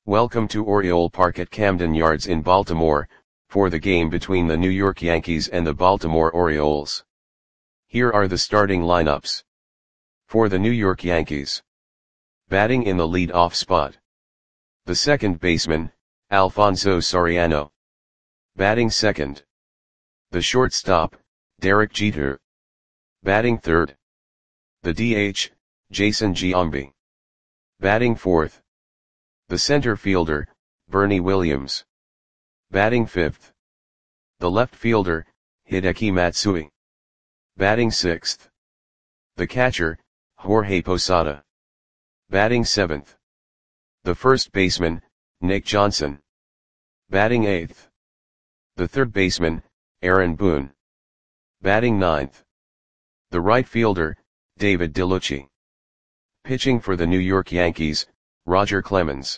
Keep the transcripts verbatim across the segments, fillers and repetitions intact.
Welcome to Oriole Park at Camden Yards in Baltimore, for the game between the New York Yankees and the Baltimore Orioles. Here are the starting lineups. For the New York Yankees. Batting in the lead-off spot. The second baseman, Alfonso Soriano. Batting second. The shortstop, Derek Jeter. Batting third. The D H, Jason Giambi. Batting fourth. The center fielder, Bernie Williams. Batting fifth. The left fielder, Hideki Matsui. Batting sixth. The catcher, Jorge Posada. Batting seventh. The first baseman, Nick Johnson. Batting eighth. The third baseman, Aaron Boone. Batting ninth. The right fielder, David DeLucci. Pitching for the New York Yankees, Roger Clemens.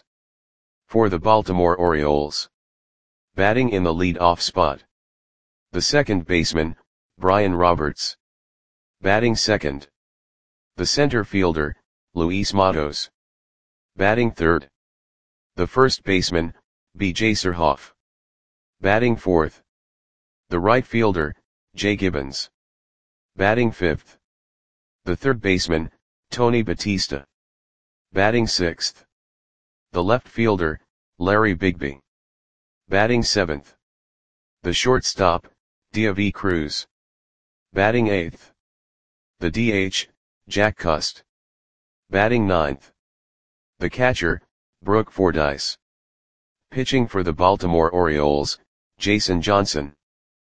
For the Baltimore Orioles. Batting in the lead-off spot. The second baseman, Brian Roberts. Batting second. The center fielder, Luis Matos. Batting third. The first baseman, B J Surhoff. Batting fourth. The right fielder, Jay Gibbons. Batting fifth. The third baseman, Tony Batista. Batting sixth. The left fielder, Larry Bigby. Batting seventh. The shortstop, Diavy Cruz. Batting eighth. The D H, Jack Cust. Batting ninth. The catcher, Brooke Fordyce. Pitching for the Baltimore Orioles, Jason Johnson.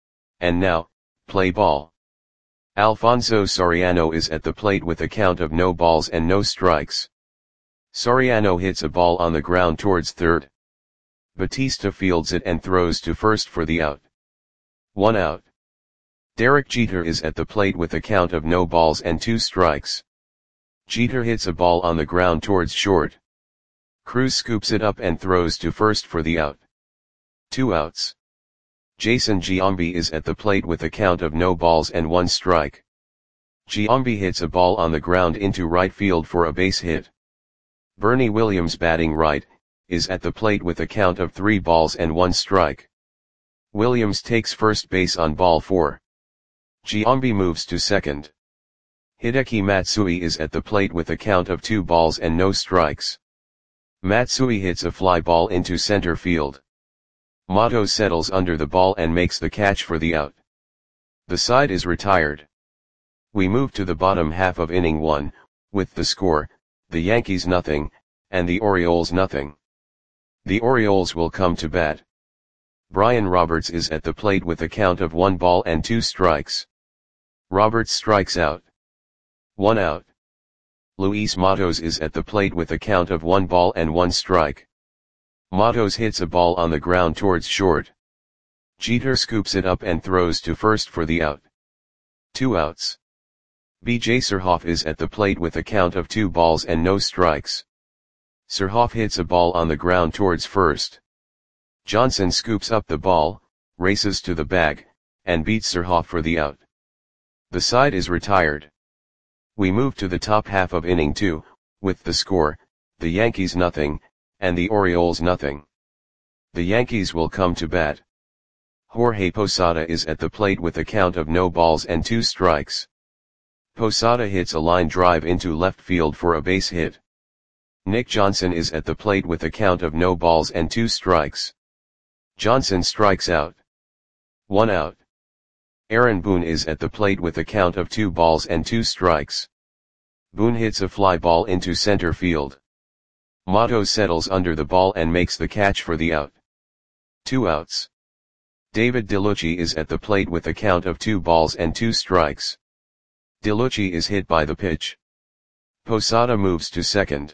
And now, play ball. Alfonso Soriano is at the plate with a count of no balls and no strikes. Soriano hits a ball on the ground towards third. Batista fields it and throws to first for the out. One out. Derek Jeter is at the plate with a count of no balls and two strikes. Jeter hits a ball on the ground towards short. Cruz scoops it up and throws to first for the out. Two outs. Jason Giambi is at the plate with a count of no balls and one strike. Giambi hits a ball on the ground into right field for a base hit. Bernie Williams, batting right, is at the plate with a count of three balls and one strike. Williams takes first base on ball four. Giambi moves to second. Hideki Matsui is at the plate with a count of two balls and no strikes. Matsui hits a fly ball into center field. Matos settles under the ball and makes the catch for the out. The side is retired. We move to the bottom half of inning one, with the score, the Yankees nothing, and the Orioles nothing. The Orioles will come to bat. Brian Roberts is at the plate with a count of one ball and two strikes. Roberts strikes out. One out. Luis Matos is at the plate with a count of one ball and one strike. Matos hits a ball on the ground towards short. Jeter scoops it up and throws to first for the out. Two outs. B J Surhoff is at the plate with a count of two balls and no strikes. Surhoff hits a ball on the ground towards first. Johnson scoops up the ball, races to the bag, and beats Surhoff for the out. The side is retired. We move to the top half of inning two, with the score, the Yankees nothing, and the Orioles nothing. The Yankees will come to bat. Jorge Posada is at the plate with a count of no balls and two strikes. Posada hits a line drive into left field for a base hit. Nick Johnson is at the plate with a count of no balls and two strikes. Johnson strikes out. One out. Aaron Boone is at the plate with a count of two balls and two strikes. Boone hits a fly ball into center field. Matos settles under the ball and makes the catch for the out. Two outs. David DeLucci is at the plate with a count of two balls and two strikes. DeLucci is hit by the pitch. Posada moves to second.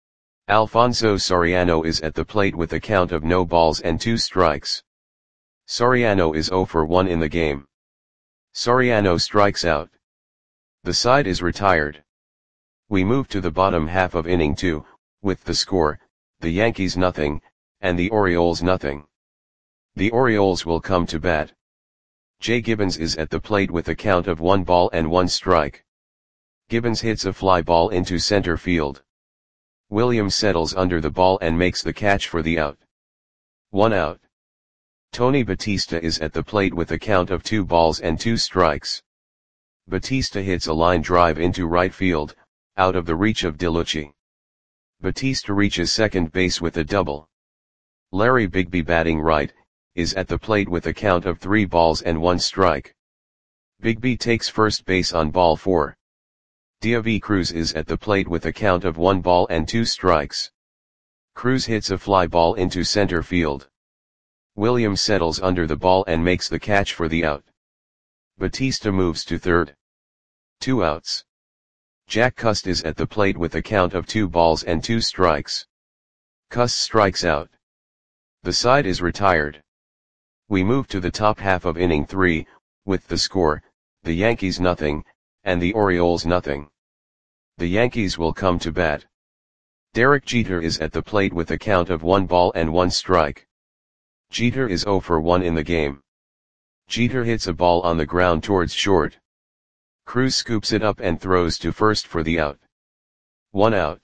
Alfonso Soriano is at the plate with a count of no balls and two strikes. Soriano is zero for one in the game. Soriano strikes out. The side is retired. We move to the bottom half of inning two, with the score, the Yankees nothing, and the Orioles nothing. The Orioles will come to bat. Jay Gibbons is at the plate with a count of one ball and one strike. Gibbons hits a fly ball into center field. Williams settles under the ball and makes the catch for the out. One out. Tony Batista is at the plate with a count of two balls and two strikes. Batista hits a line drive into right field, out of the reach of DeLucci. Batista reaches second base with a double. Larry Bigby, batting right, is at the plate with a count of three balls and one strike. Bigby takes first base on ball four. Diaby Cruz is at the plate with a count of one ball and two strikes. Cruz hits a fly ball into center field. Williams settles under the ball and makes the catch for the out. Batista moves to third. Two outs. Jack Cust is at the plate with a count of two balls and two strikes. Cust strikes out. The side is retired. We move to the top half of inning three, with the score, the Yankees nothing, and the Orioles nothing. The Yankees will come to bat. Derek Jeter is at the plate with a count of one ball and one strike. Jeter is zero for one in the game. Jeter hits a ball on the ground towards short. Cruz scoops it up and throws to first for the out. One out.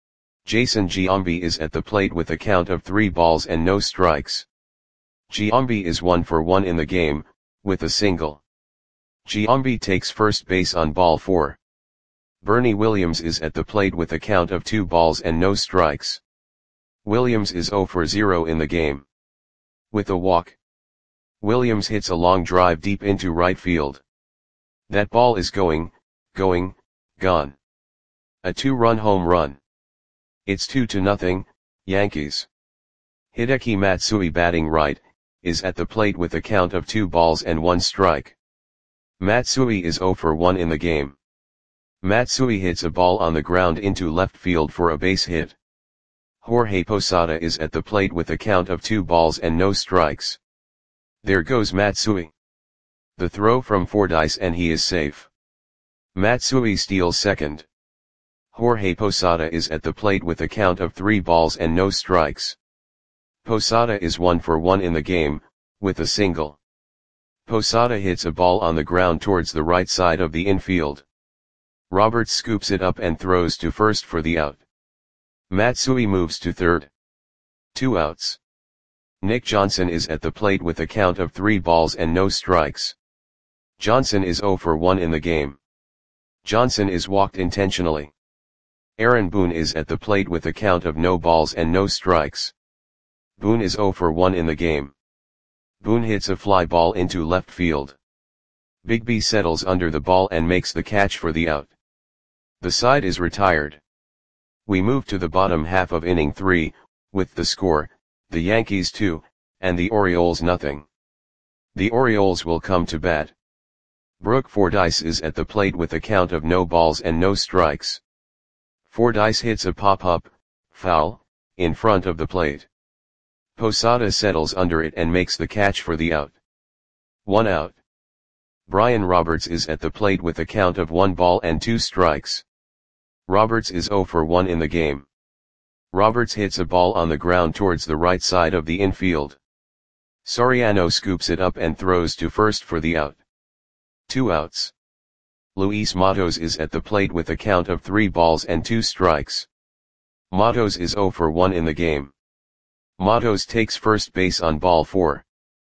Jason Giambi is at the plate with a count of three balls and no strikes. Giambi is one for one in the game, with a single. Giambi takes first base on ball four. Bernie Williams is at the plate with a count of two balls and no strikes. Williams is zero for zero in the game. With a walk, Williams hits a long drive deep into right field. That ball is going, going, gone. A two-run home run. It's two to nothing, Yankees. Hideki Matsui, batting right, is at the plate with a count of two balls and one strike. Matsui is zero for one in the game. Matsui hits a ball on the ground into left field for a base hit. Jorge Posada is at the plate with a count of two balls and no strikes. There goes Matsui. The throw from Fordyce and he is safe. Matsui steals second. Jorge Posada is at the plate with a count of three balls and no strikes. Posada is one for one in the game, with a single. Posada hits a ball on the ground towards the right side of the infield. Roberts scoops it up and throws to first for the out. Matsui moves to third. Two outs. Nick Johnson is at the plate with a count of three balls and no strikes. Johnson is zero for one in the game. Johnson is walked intentionally. Aaron Boone is at the plate with a count of no balls and no strikes. Boone is zero for one in the game. Boone hits a fly ball into left field. Bigby settles under the ball and makes the catch for the out. The side is retired. We move to the bottom half of inning three, with the score, the Yankees two, and the Orioles nothing. The Orioles will come to bat. Brooke Fordyce is at the plate with a count of no balls and no strikes. Fordyce hits a pop-up, foul, in front of the plate. Posada settles under it and makes the catch for the out. One out. Brian Roberts is at the plate with a count of one ball and two strikes. Roberts is zero for one in the game. Roberts hits a ball on the ground towards the right side of the infield. Soriano scoops it up and throws to first for the out. Two outs. Luis Matos is at the plate with a count of three balls and two strikes. Matos is zero for one in the game. Matos takes first base on ball four.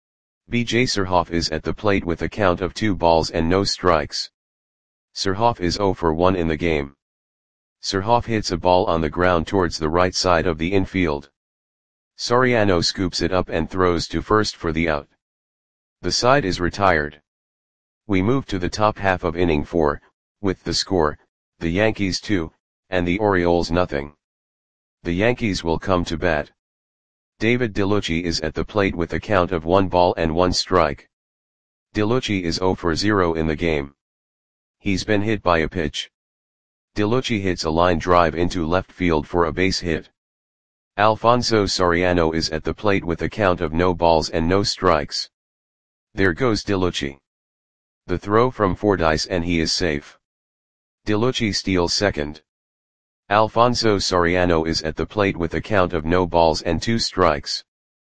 B J Surhoff is at the plate with a count of two balls and no strikes. Surhoff is zero for one in the game. Surhoff hits a ball on the ground towards the right side of the infield. Soriano scoops it up and throws to first for the out. The side is retired. We move to the top half of inning four, with the score, the Yankees two, and the Orioles nothing. The Yankees will come to bat. David DeLucci is at the plate with a count of one ball and one strike. DeLucci is zero for zero in the game. He's been hit by a pitch. DeLucci hits a line drive into left field for a base hit. Alfonso Soriano is at the plate with a count of no balls and no strikes. There goes DeLucci. The throw from Fordyce and he is safe. DeLucci steals second. Alfonso Soriano is at the plate with a count of no balls and two strikes.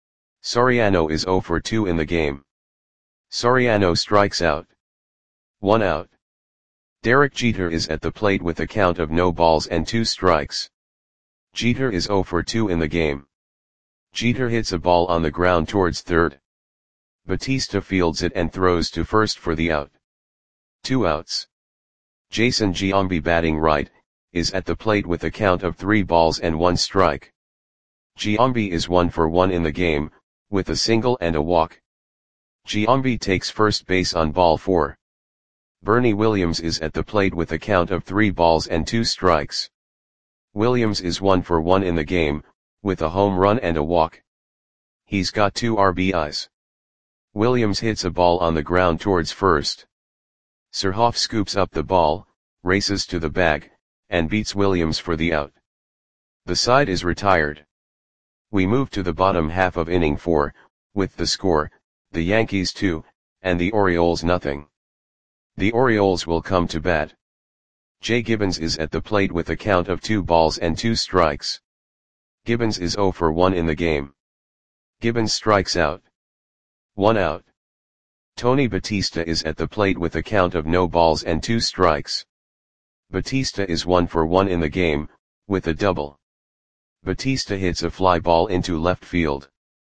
Soriano is zero for two in the game. Soriano strikes out. One out. Derek Jeter is at the plate with a count of no balls and two strikes. Jeter is zero for two in the game. Jeter hits a ball on the ground towards third. Batista fields it and throws to first for the out. Two outs. Jason Giambi, batting right, is at the plate with a count of three balls and one strike. Giambi is one for one in the game, with a single and a walk. Giambi takes first base on ball four. Bernie Williams is at the plate with a count of three balls and two strikes. Williams is one for one in the game, with a home run and a walk. He's got two R B Is. Williams hits a ball on the ground towards first. Surhoff scoops up the ball, races to the bag, and beats Williams for the out. The side is retired. We move to the bottom half of inning four, with the score, the Yankees two, and the Orioles nothing. The Orioles will come to bat. Jay Gibbons is at the plate with a count of two balls and two strikes. Gibbons is zero for one in the game. Gibbons strikes out. One out. Tony Batista is at the plate with a count of no balls and two strikes. Batista is one for one in the game, with a double. Batista hits a fly ball into left field.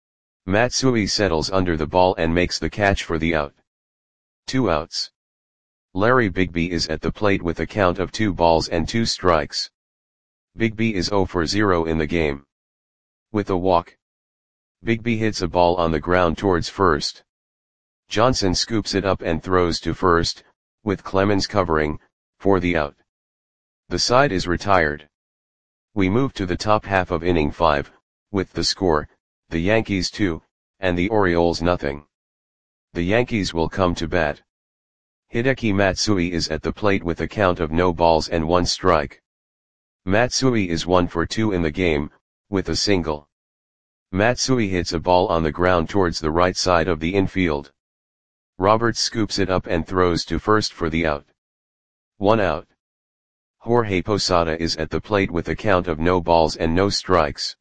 Matsui settles under the ball and makes the catch for the out. Two outs. Larry Bigby is at the plate with a count of two balls and two strikes. Bigby is zero for zero in the game. With a walk. Bigby hits a ball on the ground towards first. Johnson scoops it up and throws to first, with Clemens covering, for the out. The side is retired. We move to the top half of inning five, with the score, the Yankees two, and the Orioles nothing. The Yankees will come to bat. Hideki Matsui is at the plate with a count of no balls and one strike. Matsui is one for two in the game, with a single. Matsui hits a ball on the ground towards the right side of the infield. Roberts scoops it up and throws to first for the out. One out. Jorge Posada is at the plate with a count of no balls and no strikes.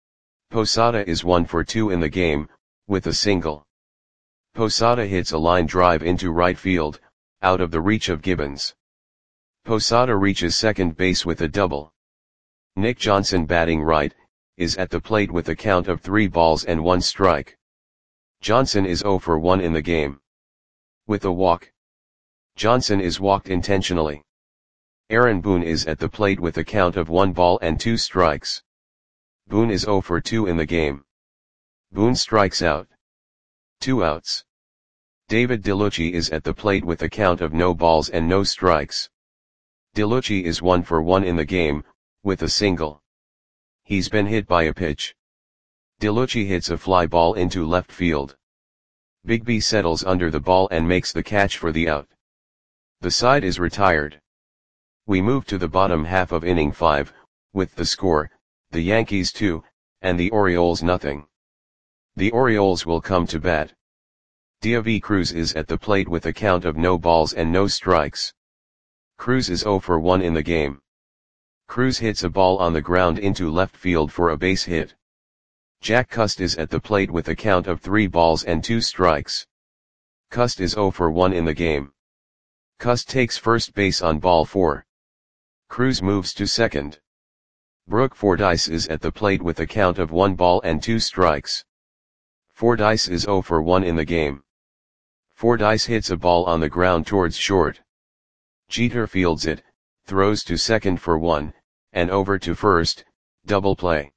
Posada is one for two in the game, with a single. Posada hits a line drive into right field, out of the reach of Gibbons. Posada reaches second base with a double. Nick Johnson, batting right, is at the plate with a count of three balls and one strike. Johnson is zero for one in the game. With a walk. Johnson is walked intentionally. Aaron Boone is at the plate with a count of one ball and two strikes. Boone is zero for two in the game. Boone strikes out. Two outs. David DeLucci is at the plate with a count of no balls and no strikes. DeLucci is one for one in the game, with a single. He's been hit by a pitch. DeLucci hits a fly ball into left field. Bigby settles under the ball and makes the catch for the out. The side is retired. We move to the bottom half of inning five, with the score, the Yankees two, and the Orioles nothing. The Orioles will come to bat. Deivi Cruz is at the plate with a count of no balls and no strikes. Cruz is zero for one in the game. Cruz hits a ball on the ground into left field for a base hit. Jack Cust is at the plate with a count of three balls and two strikes. Cust is zero for one in the game. Cust takes first base on ball four. Cruz moves to second. Brooke Fordyce is at the plate with a count of one ball and two strikes. Fordyce is zero for one in the game. Fordyce hits a ball on the ground towards short. Jeter fields it, throws to second for one, and over to first, double play.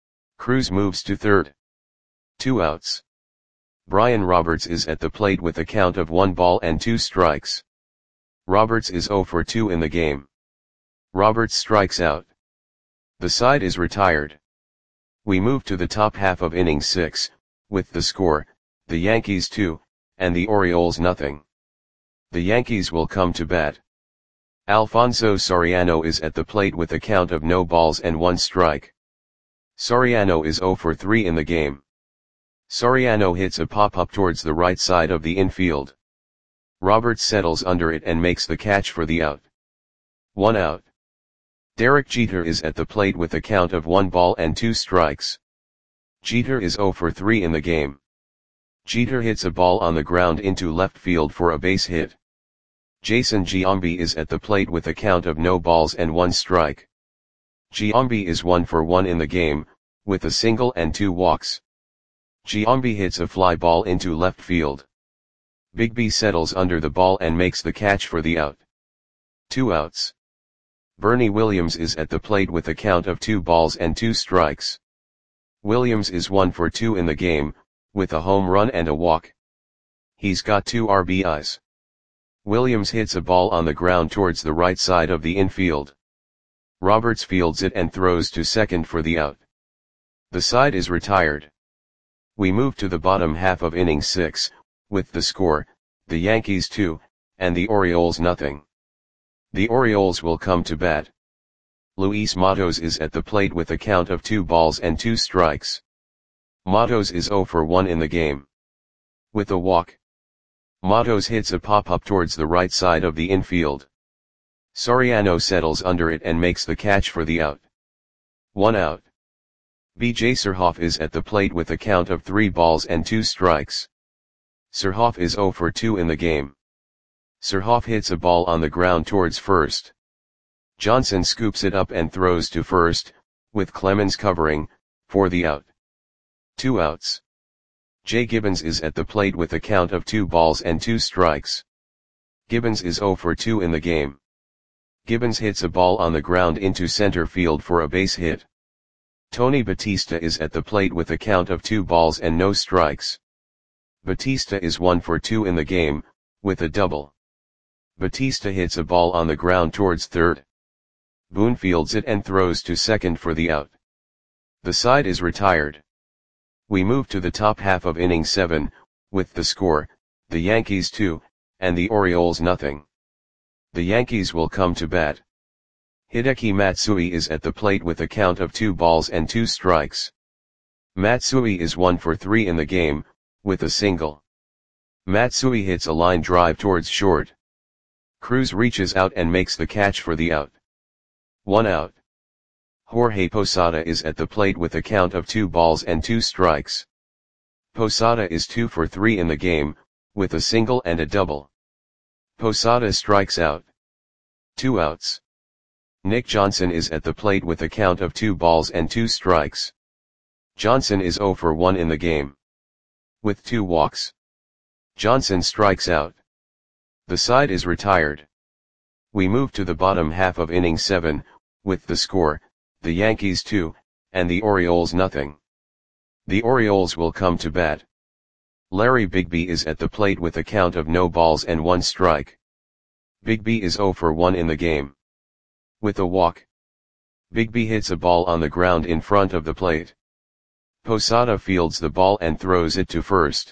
Cruz moves to third. Two outs. Brian Roberts is at the plate with a count of one ball and two strikes. Roberts is zero for two in the game. Roberts strikes out. The side is retired. We move to the top half of inning six, with the score, the Yankees two, and the Orioles nothing. The Yankees will come to bat. Alfonso Soriano is at the plate with a count of no balls and one strike. Soriano is zero for three in the game. Soriano hits a pop-up towards the right side of the infield. Roberts settles under it and makes the catch for the out. One out. Derek Jeter is at the plate with a count of one ball and two strikes. Jeter is zero for three in the game. Jeter hits a ball on the ground into left field for a base hit. Jason Giambi is at the plate with a count of no balls and one strike. Giambi is one for one in the game, with a single and two walks. Giambi hits a fly ball into left field. Bigby settles under the ball and makes the catch for the out. Two outs. Bernie Williams is at the plate with a count of two balls and two strikes. Williams is one for two in the game, with a home run and a walk. He's got two R B Is. Williams hits a ball on the ground towards the right side of the infield. Roberts fields it and throws to second for the out. The side is retired. We move to the bottom half of inning six, with the score, the Yankees two, and the Orioles nothing. The Orioles will come to bat. Luis Matos is at the plate with a count of two balls and two strikes. Matos is zero for one in the game. With a walk. Matos hits a pop-up towards the right side of the infield. Soriano settles under it and makes the catch for the out. One out. B J Surhoff is at the plate with a count of three balls and two strikes. Surhoff is zero for two in the game. Surhoff hits a ball on the ground towards first. Johnson scoops it up and throws to first, with Clemens covering, for the out. Two outs. Jay Gibbons is at the plate with a count of two balls and two strikes. Gibbons is zero for two in the game. Gibbons hits a ball on the ground into center field for a base hit. Tony Batista is at the plate with a count of two balls and no strikes. Batista is one for two in the game, with a double. Batista hits a ball on the ground towards third. Boone fields it and throws to second for the out. The side is retired. We move to the top half of inning seven, with the score, the Yankees two, and the Orioles nothing. The Yankees will come to bat. Hideki Matsui is at the plate with a count of two balls and two strikes. Matsui is one for three in the game, with a single. Matsui hits a line drive towards short. Cruz reaches out and makes the catch for the out. One out. Jorge Posada is at the plate with a count of two balls and two strikes. Posada is two for three in the game, with a single and a double. Posada strikes out. Two outs. Nick Johnson is at the plate with a count of two balls and two strikes. Johnson is zero for one in the game. With two walks. Johnson strikes out. The side is retired. We move to the bottom half of inning seven, with the score, the Yankees two, and the Orioles nothing. The Orioles will come to bat. Larry Bigby is at the plate with a count of no balls and one strike. Bigby is zero for one in the game. With a walk. Bigby hits a ball on the ground in front of the plate. Posada fields the ball and throws it to first.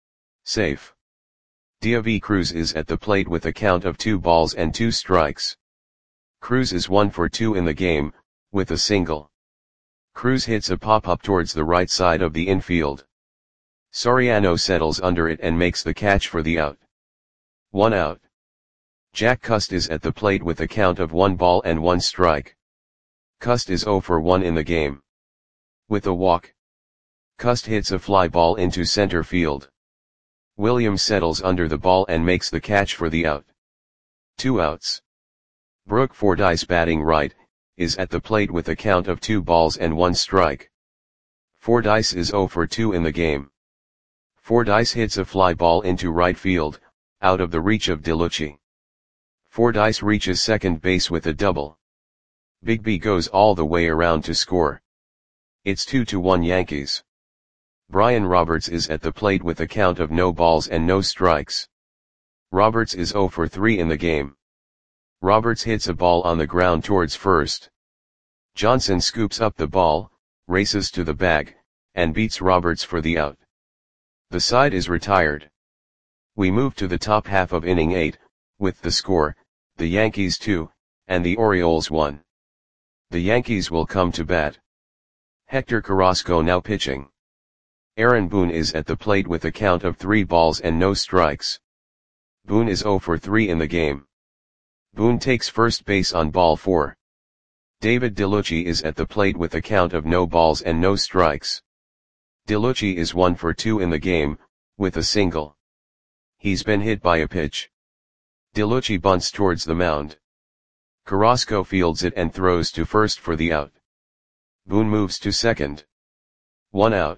Safe. Diaby Cruz is at the plate with a count of two balls and two strikes. Cruz is one for two in the game, with a single. Cruz hits a pop-up towards the right side of the infield. Soriano settles under it and makes the catch for the out. One out. Jack Cust is at the plate with a count of one ball and one strike. Cust is zero for one in the game. With a walk. Cust hits a fly ball into center field. Williams settles under the ball and makes the catch for the out. Two outs. Brooke Fordyce, batting right, is at the plate with a count of two balls and one strike. Fordyce is zero for two in the game. Fordyce hits a fly ball into right field, out of the reach of DeLucci. Fordyce reaches second base with a double. Bigby goes all the way around to score. It's two to one Yankees. Brian Roberts is at the plate with a count of no balls and no strikes. Roberts is zero for three in the game. Roberts hits a ball on the ground towards first. Johnson scoops up the ball, races to the bag, and beats Roberts for the out. The side is retired. We move to the top half of inning eight, with the score, the Yankees two, and the Orioles one. The Yankees will come to bat. Hector Carrasco now pitching. Aaron Boone is at the plate with a count of three balls and no strikes. Boone is zero for three in the game. Boone takes first base on ball four. David DeLucci is at the plate with a count of no balls and no strikes. DeLucci is one for two in the game, with a single. He's been hit by a pitch. DeLucci bunts towards the mound. Carrasco fields it and throws to first for the out. Boone moves to second. One out.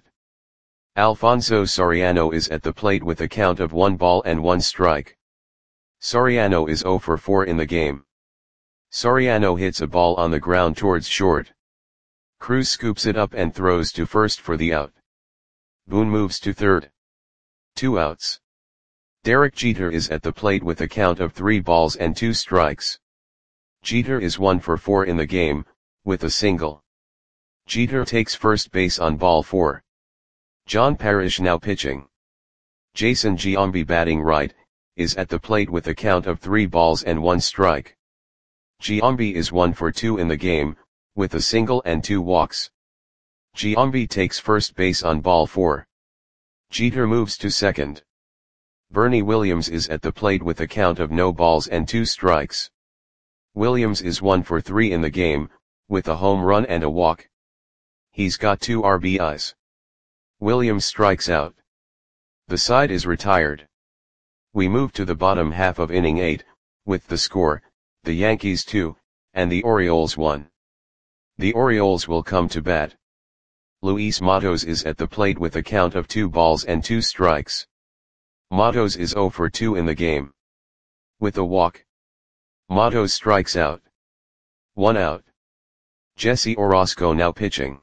Alfonso Soriano is at the plate with a count of one ball and one strike. Soriano is zero for four in the game. Soriano hits a ball on the ground towards short. Cruz scoops it up and throws to first for the out. Boone moves to third. Two outs. Derek Jeter is at the plate with a count of three balls and two strikes. Jeter is one for four in the game, with a single. Jeter takes first base on ball four. John Parrish now pitching. Jason Giambi batting right, is at the plate with a count of three balls and one strike. Giambi is one for two in the game, with a single and two walks. Giambi takes first base on ball four. Jeter moves to second. Bernie Williams is at the plate with a count of no balls and two strikes. Williams is one for three in the game, with a home run and a walk. He's got two R B Is. Williams strikes out. The side is retired. We move to the bottom half of inning eight, with the score, the Yankees two, and the Orioles one. The Orioles will come to bat. Luis Matos is at the plate with a count of two balls and two strikes. Matos is zero for two in the game. With a walk. Matos strikes out. One out. Jesse Orosco now pitching.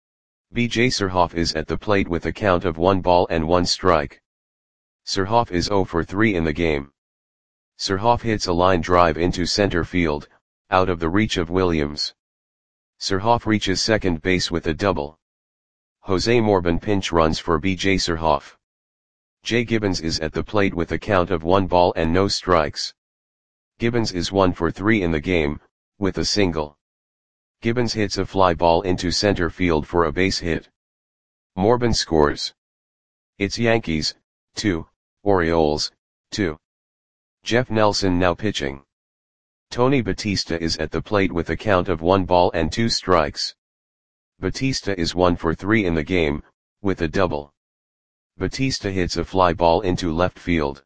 B J Surhoff is at the plate with a count of one ball and one strike. Surhoff is zero for three in the game. Surhoff hits a line drive into center field, out of the reach of Williams. Surhoff reaches second base with a double. Jose Morbin pinch runs for B J Surhoff. Jay Gibbons is at the plate with a count of one ball and no strikes. Gibbons is one for three in the game, with a single. Gibbons hits a fly ball into center field for a base hit. Morbin scores. It's Yankees, two, Orioles, two. Jeff Nelson now pitching. Tony Batista is at the plate with a count of one ball and two strikes. Batista is one for three in the game, with a double. Batista hits a fly ball into left field.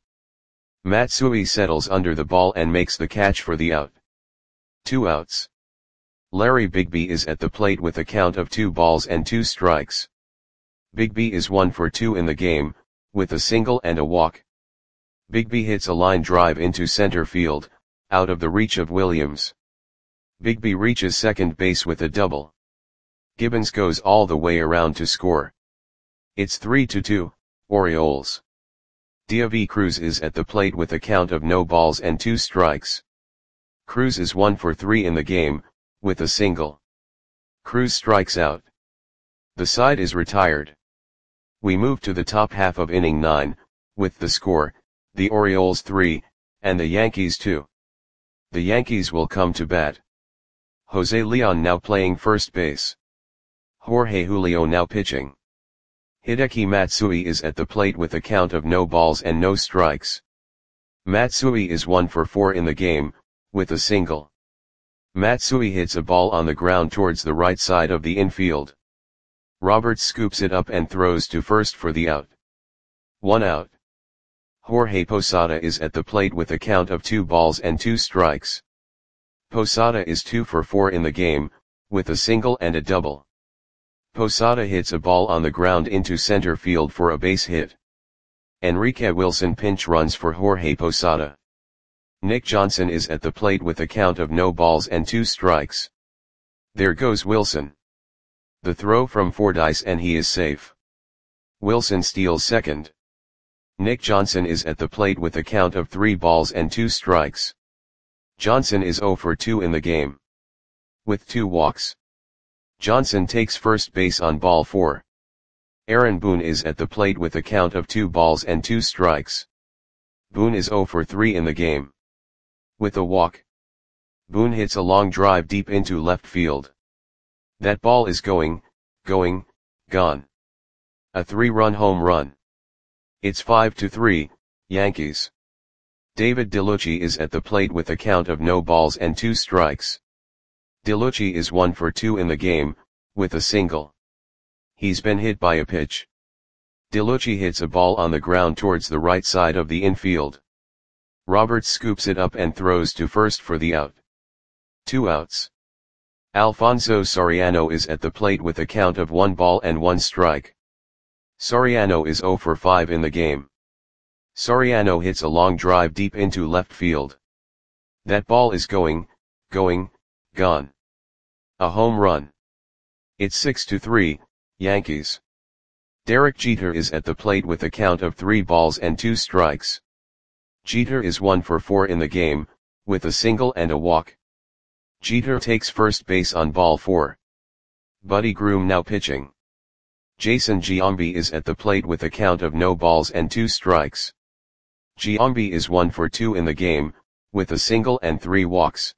Matsui settles under the ball and makes the catch for the out. Two outs. Larry Bigby is at the plate with a count of two balls and two strikes. Bigby is one for two in the game, with a single and a walk. Bigby hits a line drive into center field, out of the reach of Williams. Bigby reaches second base with a double. Gibbons goes all the way around to score. It's three to two, Orioles. Diaby Cruz is at the plate with a count of no balls and two strikes. Cruz is one for three in the game, with a single. Cruz strikes out. The side is retired. We move to the top half of inning nine, with the score, the Orioles three, and the Yankees two. The Yankees will come to bat. Jose Leon now playing first base. Jorge Julio now pitching. Hideki Matsui is at the plate with a count of no balls and no strikes. Matsui is one for four in the game, with a single. Matsui hits a ball on the ground towards the right side of the infield. Roberts scoops it up and throws to first for the out. One out. Jorge Posada is at the plate with a count of two balls and two strikes. Posada is two for four in the game, with a single and a double. Posada hits a ball on the ground into center field for a base hit. Enrique Wilson pinch runs for Jorge Posada. Nick Johnson is at the plate with a count of no balls and two strikes. There goes Wilson. The throw from Fordyce and he is safe. Wilson steals second. Nick Johnson is at the plate with a count of three balls and two strikes. Johnson is zero for two in the game. With two walks. Johnson takes first base on ball four. Aaron Boone is at the plate with a count of two balls and two strikes. Boone is zero for three in the game. With a walk. Boone hits a long drive deep into left field. That ball is going, going, gone. A three-run home run. It's five to three, Yankees. David DeLucci is at the plate with a count of no balls and two strikes. DeLucci is one for two in the game, with a single. He's been hit by a pitch. DeLucci hits a ball on the ground towards the right side of the infield. Roberts scoops it up and throws to first for the out. Two outs. Alfonso Soriano is at the plate with a count of one ball and one strike. Soriano is zero for five in the game. Soriano hits a long drive deep into left field. That ball is going, going, gone. A home run. It's six to three, Yankees. Derek Jeter is at the plate with a count of three balls and two strikes. Jeter is one for four in the game, with a single and a walk. Jeter takes first base on ball four. Buddy Groom now pitching. Jason Giambi is at the plate with a count of no balls and two strikes. Giambi is one for two in the game, with a single and three walks.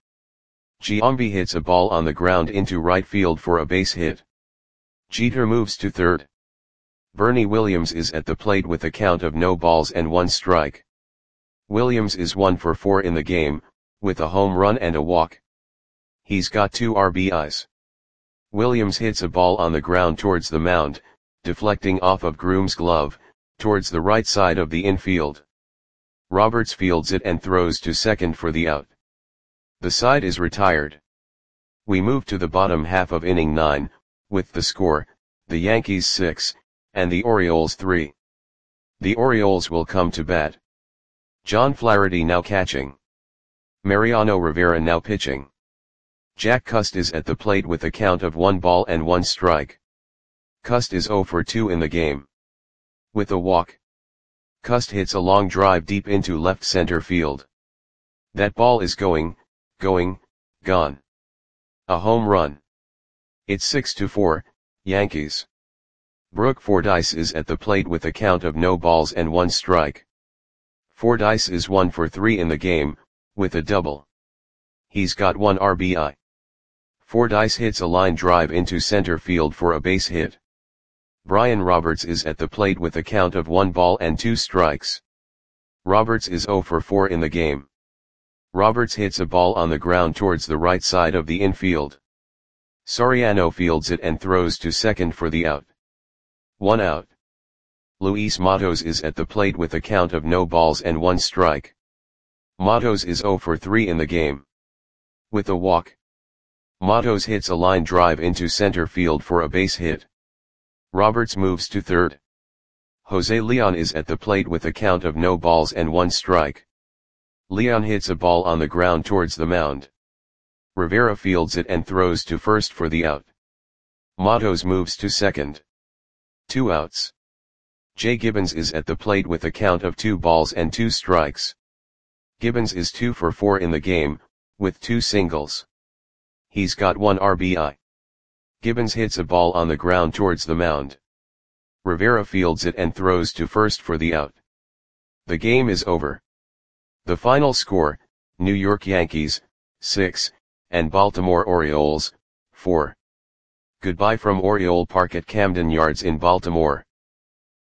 Giambi hits a ball on the ground into right field for a base hit. Jeter moves to third. Bernie Williams is at the plate with a count of no balls and one strike. Williams is one for four in the game, with a home run and a walk. He's got two R B Is. Williams hits a ball on the ground towards the mound, deflecting off of Groom's glove, towards the right side of the infield. Roberts fields it and throws to second for the out. The side is retired. We move to the bottom half of inning nine, with the score, the Yankees six, and the Orioles three. The Orioles will come to bat. John Flaherty now catching. Mariano Rivera now pitching. Jack Cust is at the plate with a count of one ball and one strike. Cust is zero for two in the game. With a walk. Cust hits a long drive deep into left center field. That ball is going, going, gone. A home run. It's six to four, Yankees. Brooke Fordyce is at the plate with a count of no balls and one strike. Fordyce is one for three in the game, with a double. He's got one R B I. Fordyce hits a line drive into center field for a base hit. Brian Roberts is at the plate with a count of one ball and two strikes. Roberts is zero for four in the game. Roberts hits a ball on the ground towards the right side of the infield. Soriano fields it and throws to second for the out. One out. Luis Matos is at the plate with a count of no balls and one strike. Matos is zero for three in the game. With a walk. Matos hits a line drive into center field for a base hit. Roberts moves to third. Jose Leon is at the plate with a count of no balls and one strike. Leon hits a ball on the ground towards the mound. Rivera fields it and throws to first for the out. Matos moves to second. Two outs. Jay Gibbons is at the plate with a count of two balls and two strikes. Gibbons is two for four in the game, with two singles. He's got one R B I. Gibbons hits a ball on the ground towards the mound. Rivera fields it and throws to first for the out. The game is over. The final score, New York Yankees, six, and Baltimore Orioles, four. Goodbye from Oriole Park at Camden Yards in Baltimore.